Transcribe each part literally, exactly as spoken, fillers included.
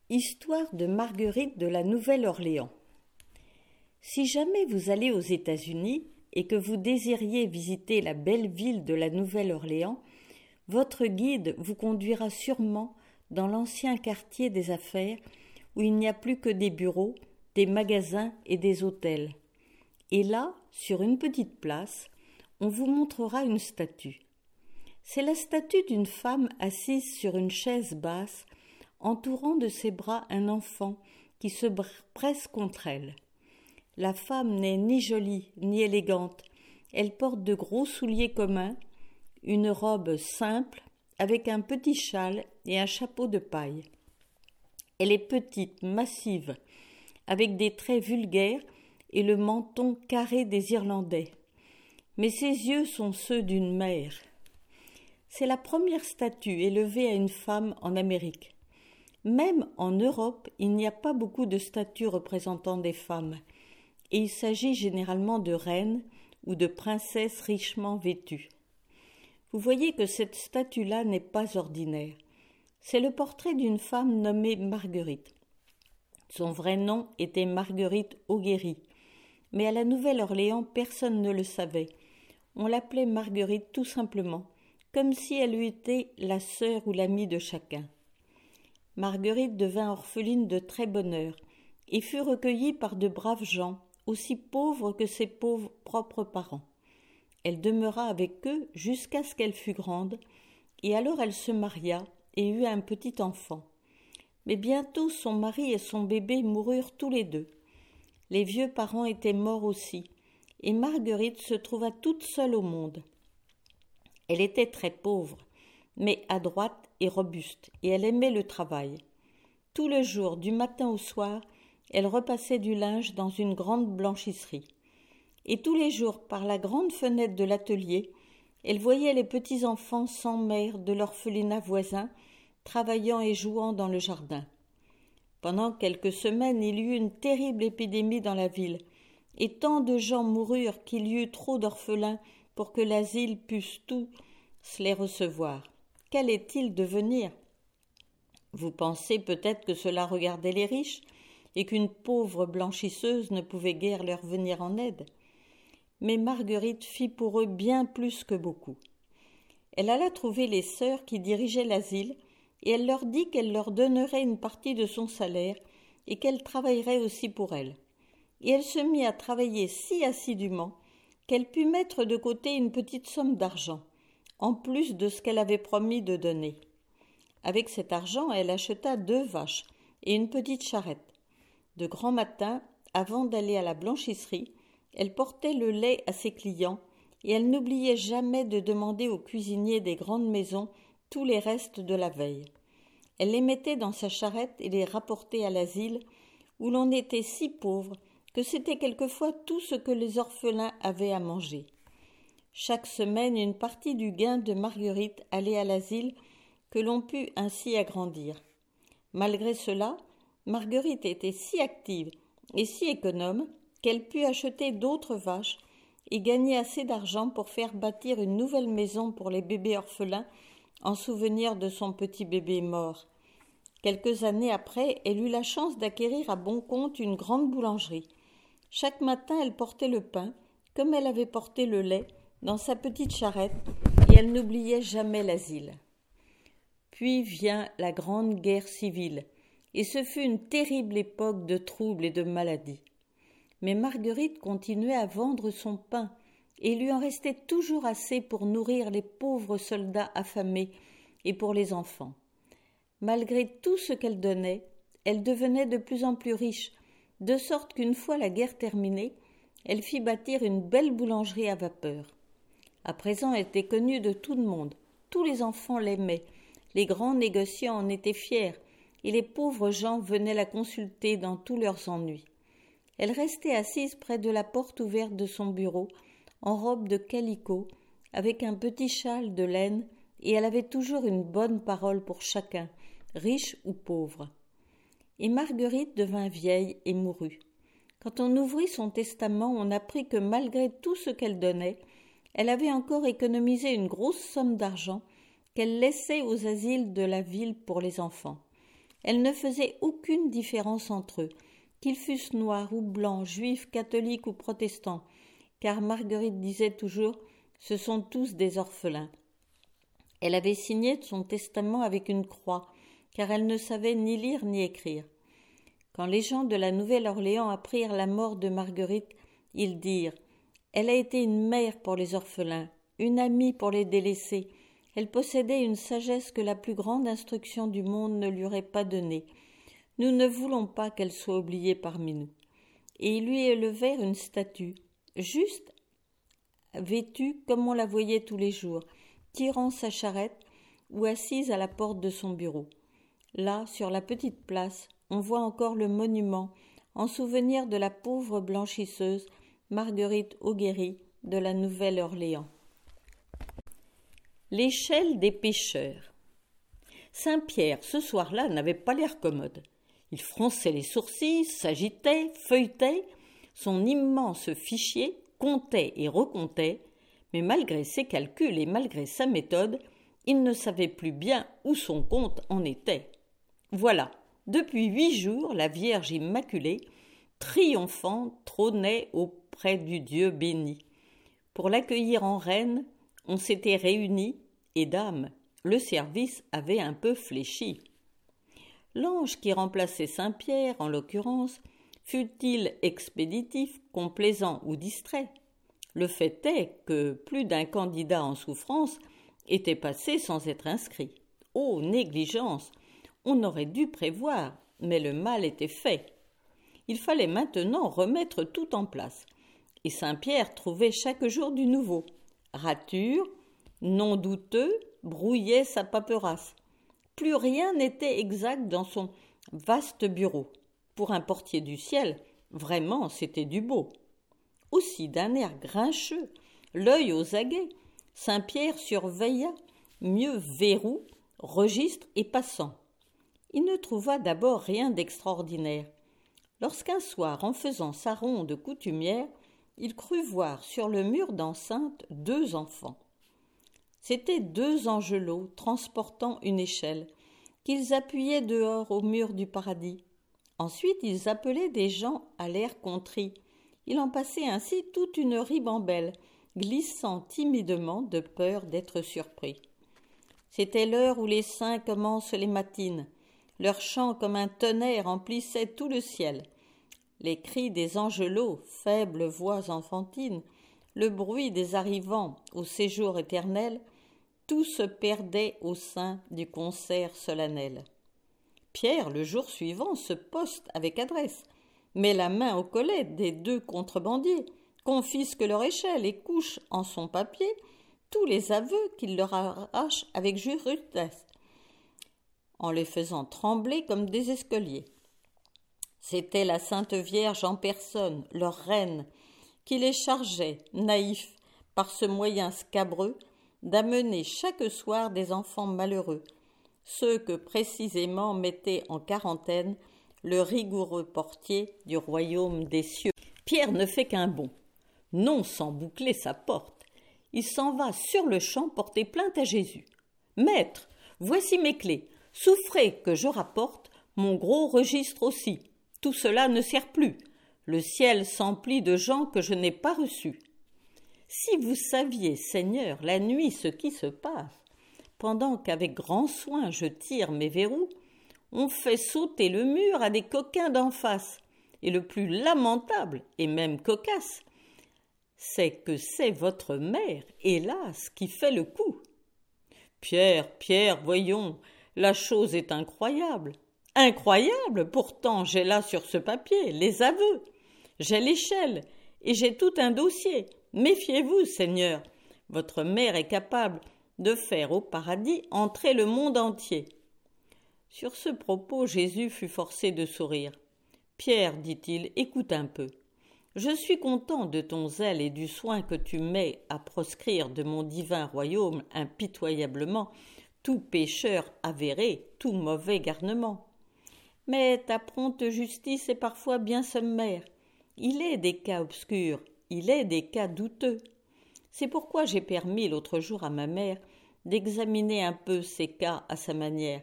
Histoire de Marguerite de la Nouvelle-Orléans. Si jamais vous allez aux États-Unis et que vous désiriez visiter la belle ville de la Nouvelle-Orléans, votre guide vous conduira sûrement dans l'ancien quartier des affaires où il n'y a plus que des bureaux, des magasins et des hôtels. Et là, sur une petite place, on vous montrera une statue. C'est la statue d'une femme assise sur une chaise basse, entourant de ses bras un enfant qui se presse contre elle. La femme n'est ni jolie ni élégante, elle porte de gros souliers communs, une robe simple avec un petit châle et un chapeau de paille. Elle est petite, massive, avec des traits vulgaires et le menton carré des Irlandais. Mais ses yeux sont ceux d'une mère. C'est la première statue élevée à une femme en Amérique. Même en Europe, il n'y a pas beaucoup de statues représentant des femmes, et il s'agit généralement de reines ou de princesses richement vêtues. Vous voyez que cette statue-là n'est pas ordinaire. C'est le portrait d'une femme nommée Marguerite. Son vrai nom était Marguerite Auguéry, mais à la Nouvelle-Orléans, personne ne le savait. On l'appelait Marguerite tout simplement, comme si elle eût été la sœur ou l'amie de chacun. Marguerite devint orpheline de très bonne heure et fut recueillie par de braves gens, aussi pauvres que ses pauvres propres parents. Elle demeura avec eux jusqu'à ce qu'elle fût grande, et alors elle se maria et eut un petit enfant. Mais bientôt son mari et son bébé moururent tous les deux. Les vieux parents étaient morts aussi, et Marguerite se trouva toute seule au monde. Elle était très pauvre, mais adroite et robuste, et elle aimait le travail. Tout le jour, du matin au soir, elle repassait du linge dans une grande blanchisserie. Et tous les jours, par la grande fenêtre de l'atelier, elle voyait les petits-enfants sans mère de l'orphelinat voisin, travaillant et jouant dans le jardin. Pendant quelques semaines, il y eut une terrible épidémie dans la ville, et tant de gens moururent qu'il y eut trop d'orphelins pour que l'asile puisse tous les recevoir. Qu'allait-il devenir ? Vous pensez peut-être que cela regardait les riches et qu'une pauvre blanchisseuse ne pouvait guère leur venir en aide. Mais Marguerite fit pour eux bien plus que beaucoup. Elle alla trouver les sœurs qui dirigeaient l'asile et elle leur dit qu'elle leur donnerait une partie de son salaire et qu'elle travaillerait aussi pour elle. Et elle se mit à travailler si assidûment qu'elle put mettre de côté une petite somme d'argent, en plus de ce qu'elle avait promis de donner. Avec cet argent, elle acheta deux vaches et une petite charrette. De grand matin, avant d'aller à la blanchisserie, elle portait le lait à ses clients et elle n'oubliait jamais de demander aux cuisiniers des grandes maisons tous les restes de la veille. Elle les mettait dans sa charrette et les rapportait à l'asile, où l'on était si pauvre que c'était quelquefois tout ce que les orphelins avaient à manger. Chaque semaine, une partie du gain de Marguerite allait à l'asile, que l'on put ainsi agrandir. Malgré cela, Marguerite était si active et si économe qu'elle put acheter d'autres vaches et gagner assez d'argent pour faire bâtir une nouvelle maison pour les bébés orphelins en souvenir de son petit bébé mort. Quelques années après, elle eut la chance d'acquérir à bon compte une grande boulangerie. Chaque matin, elle portait le pain, comme elle avait porté le lait, dans sa petite charrette, et elle n'oubliait jamais l'asile. Puis vient la grande guerre civile, et ce fut une terrible époque de troubles et de maladies. Mais Marguerite continuait à vendre son pain, et il lui en restait toujours assez pour nourrir les pauvres soldats affamés et pour les enfants. Malgré tout ce qu'elle donnait, elle devenait de plus en plus riche, de sorte qu'une fois la guerre terminée, elle fit bâtir une belle boulangerie à vapeur. À présent, elle était connue de tout le monde. Tous les enfants l'aimaient. Les grands négociants en étaient fiers, et les pauvres gens venaient la consulter dans tous leurs ennuis. Elle restait assise près de la porte ouverte de son bureau, en robe de calicot, avec un petit châle de laine, et elle avait toujours une bonne parole pour chacun, riche ou pauvre. Et Marguerite devint vieille et mourut. Quand on ouvrit son testament, on apprit que malgré tout ce qu'elle donnait, elle avait encore économisé une grosse somme d'argent qu'elle laissait aux asiles de la ville pour les enfants. Elle ne faisait aucune différence entre eux, qu'ils fussent noirs ou blancs, juifs, catholiques ou protestants, car Marguerite disait toujours « ce sont tous des orphelins ». Elle avait signé son testament avec une croix, car elle ne savait ni lire ni écrire. Quand les gens de la Nouvelle-Orléans apprirent la mort de Marguerite, ils dirent « Elle a été une mère pour les orphelins, une amie pour les délaissés. Elle possédait une sagesse que la plus grande instruction du monde ne lui aurait pas donnée. Nous ne voulons pas qu'elle soit oubliée parmi nous. » Et ils lui élevèrent une statue, juste vêtue comme on la voyait tous les jours, tirant sa charrette ou assise à la porte de son bureau. Là, sur la petite place, on voit encore le monument en souvenir de la pauvre blanchisseuse Marguerite Auguéry de la Nouvelle-Orléans. L'échelle des pêcheurs. Saint-Pierre, ce soir-là, n'avait pas l'air commode. Il fronçait les sourcils, s'agitait, feuilletait son immense fichier, comptait et recomptait, mais malgré ses calculs et malgré sa méthode, il ne savait plus bien où son compte en était. Voilà, depuis huit jours, la Vierge Immaculée, triomphante, trônait auprès du Dieu béni. Pour l'accueillir en reine, on s'était réunis, et dame, le service avait un peu fléchi. L'ange qui remplaçait Saint-Pierre, en l'occurrence, fût-il expéditif, complaisant ou distrait? Le fait est que plus d'un candidat en souffrance était passé sans être inscrit. Oh, négligence! On aurait dû prévoir, mais le mal était fait. Il fallait maintenant remettre tout en place. Et Saint-Pierre trouvait chaque jour du nouveau. Rature, nom douteux, brouillait sa paperasse. Plus rien n'était exact dans son vaste bureau. Pour un portier du ciel, vraiment c'était du beau. Aussi, d'un air grincheux, l'œil aux aguets, Saint-Pierre surveilla mieux verrous, registres et passants. Il ne trouva d'abord rien d'extraordinaire. Lorsqu'un soir, en faisant sa ronde coutumière, il crut voir sur le mur d'enceinte deux enfants. C'étaient deux angelots transportant une échelle, qu'ils appuyaient dehors au mur du paradis. Ensuite, ils appelaient des gens à l'air contrit. Il en passait ainsi toute une ribambelle, glissant timidement de peur d'être surpris. C'était l'heure où les saints commencent les matines. Leur chant comme un tonnerre emplissait tout le ciel. Les cris des angelots, faibles voix enfantines, le bruit des arrivants au séjour éternel, tout se perdait au sein du concert solennel. Pierre, le jour suivant, se poste avec adresse, met la main au collet des deux contrebandiers, confisque leur échelle et couche en son papier tous les aveux qu'il leur arrache avec justesse, en les faisant trembler comme des escoliers. C'était la Sainte Vierge en personne, leur reine, qui les chargeait, naïfs, par ce moyen scabreux, d'amener chaque soir des enfants malheureux, ceux que précisément mettait en quarantaine le rigoureux portier du royaume des cieux. Pierre ne fait qu'un bond, non sans boucler sa porte. Il s'en va sur-le-champ porter plainte à Jésus. « Maître, voici mes clés. Souffrez que je rapporte mon gros registre aussi. Tout cela ne sert plus. Le ciel s'emplit de gens que je n'ai pas reçus. Si vous saviez, Seigneur, la nuit ce qui se passe, pendant qu'avec grand soin je tire mes verrous, on fait sauter le mur à des coquins d'en face. Et le plus lamentable, et même cocasse, c'est que c'est votre mère, hélas, qui fait le coup. Pierre, Pierre, voyons, la chose est incroyable. Incroyable, pourtant j'ai là sur ce papier les aveux. J'ai l'échelle et j'ai tout un dossier. Méfiez-vous, Seigneur, votre mère est capable de faire au paradis entrer le monde entier. Sur ce propos, Jésus fut forcé de sourire. Pierre, dit-il, écoute un peu. Je suis content de ton zèle et du soin que tu mets à proscrire de mon divin royaume impitoyablement tout pécheur avéré, tout mauvais garnement. Mais ta prompte justice est parfois bien sommaire. Il est des cas obscurs, il est des cas douteux. C'est pourquoi j'ai permis l'autre jour à ma mère d'examiner un peu ces cas à sa manière.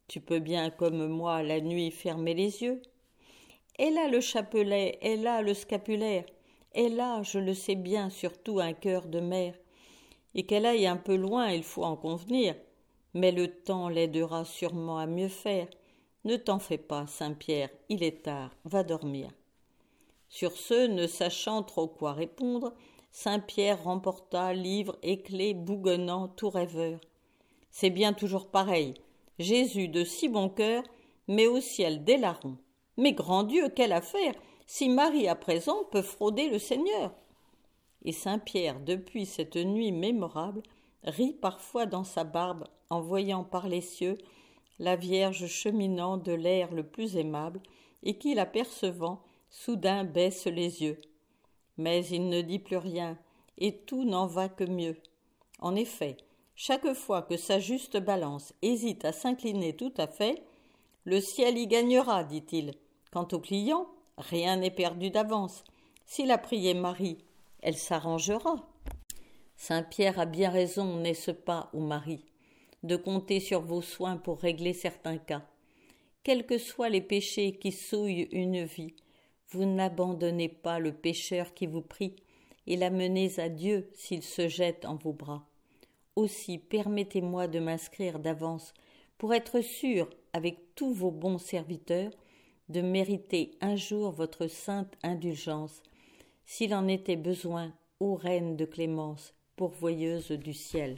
Tu peux bien, comme moi, la nuit, fermer les yeux. Elle a le chapelet, elle a le scapulaire, elle a, je le sais bien, surtout un cœur de mère. Et qu'elle aille un peu loin, il faut en convenir, mais le temps l'aidera sûrement à mieux faire. Ne t'en fais pas, Saint-Pierre, il est tard, va dormir. » Sur ce, ne sachant trop quoi répondre, Saint-Pierre remporta livre et clés bougonnant tout rêveur. C'est bien toujours pareil. Jésus de si bon cœur, mais au ciel des larrons. Mais grand Dieu, quelle affaire, si Marie à présent peut frauder le Seigneur. Et Saint-Pierre, depuis cette nuit mémorable, rit parfois dans sa barbe en voyant par les cieux la Vierge cheminant de l'air le plus aimable, et qui, l'apercevant, soudain baisse les yeux. Mais il ne dit plus rien, et tout n'en va que mieux. En effet, chaque fois que sa juste balance hésite à s'incliner tout à fait, le ciel y gagnera, dit-il. Quant au client, rien n'est perdu d'avance. S'il a prié Marie, elle s'arrangera. Saint-Pierre a bien raison, n'est-ce pas, ô Marie, de compter sur vos soins pour régler certains cas. Quels que soient les péchés qui souillent une vie, vous n'abandonnez pas le pécheur qui vous prie et l'amenez à Dieu s'il se jette en vos bras. Aussi, permettez-moi de m'inscrire d'avance pour être sûr, avec tous vos bons serviteurs, de mériter un jour votre sainte indulgence, s'il en était besoin, ô Reine de clémence, pourvoyeuse du ciel.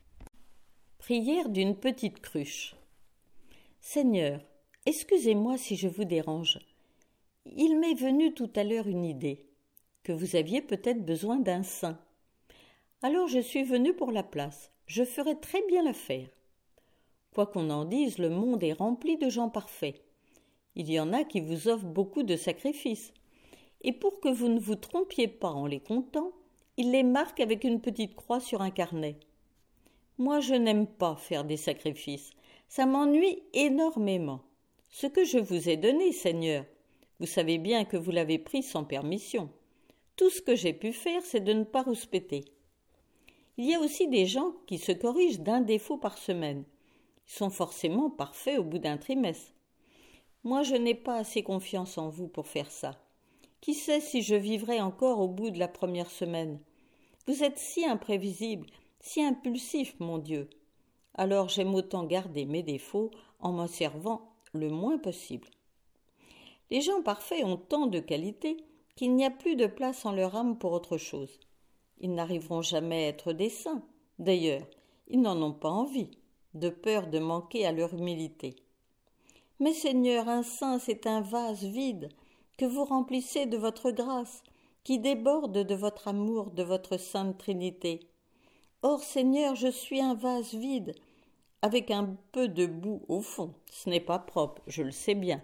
Prière d'une petite cruche. Seigneur, excusez-moi si je vous dérange. Il m'est venu tout à l'heure une idée, que vous aviez peut-être besoin d'un saint. Alors je suis venu pour la place. Je ferai très bien l'affaire. Quoi qu'on en dise, le monde est rempli de gens parfaits. Il y en a qui vous offrent beaucoup de sacrifices. Et pour que vous ne vous trompiez pas en les comptant, ils les marquent avec une petite croix sur un carnet. Moi, je n'aime pas faire des sacrifices. Ça m'ennuie énormément. Ce que je vous ai donné, Seigneur, vous savez bien que vous l'avez pris sans permission. Tout ce que j'ai pu faire, c'est de ne pas rouspéter. Il y a aussi des gens qui se corrigent d'un défaut par semaine. Ils sont forcément parfaits au bout d'un trimestre. Moi, je n'ai pas assez confiance en vous pour faire ça. Qui sait si je vivrai encore au bout de la première semaine? Vous êtes si imprévisible, si impulsif, mon Dieu. Alors j'aime autant garder mes défauts en m'en servant le moins possible. Les gens parfaits ont tant de qualités qu'il n'y a plus de place en leur âme pour autre chose. Ils n'arriveront jamais à être des saints. D'ailleurs, ils n'en ont pas envie, de peur de manquer à leur humilité. Mais Seigneur, un saint, c'est un vase vide que vous remplissez de votre grâce, qui déborde de votre amour, de votre sainte Trinité. Or, Seigneur, je suis un vase vide, avec un peu de boue au fond. Ce n'est pas propre, je le sais bien.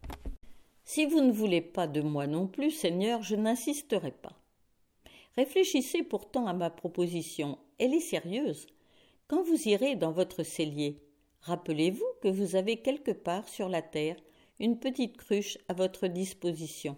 Si vous ne voulez pas de moi non plus, Seigneur, je n'insisterai pas. Réfléchissez pourtant à ma proposition, elle est sérieuse. Quand vous irez dans votre cellier, rappelez-vous que vous avez quelque part sur la terre une petite cruche à votre disposition.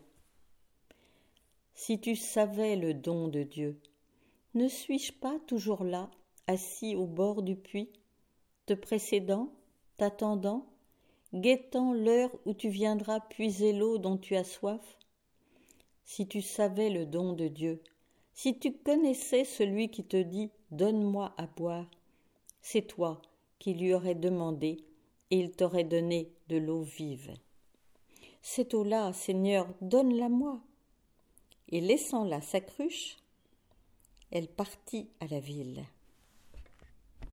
Si tu savais le don de Dieu, ne suis-je pas toujours là, assis au bord du puits, te précédant, t'attendant, guettant l'heure où tu viendras puiser l'eau dont tu as soif? Si tu savais le don de Dieu, si tu connaissais celui qui te dit « Donne-moi à boire », c'est toi qui lui aurais demandé et il t'aurait donné de l'eau vive. Cette eau-là, Seigneur, donne-la-moi. Et laissant là sa cruche, elle partit à la ville.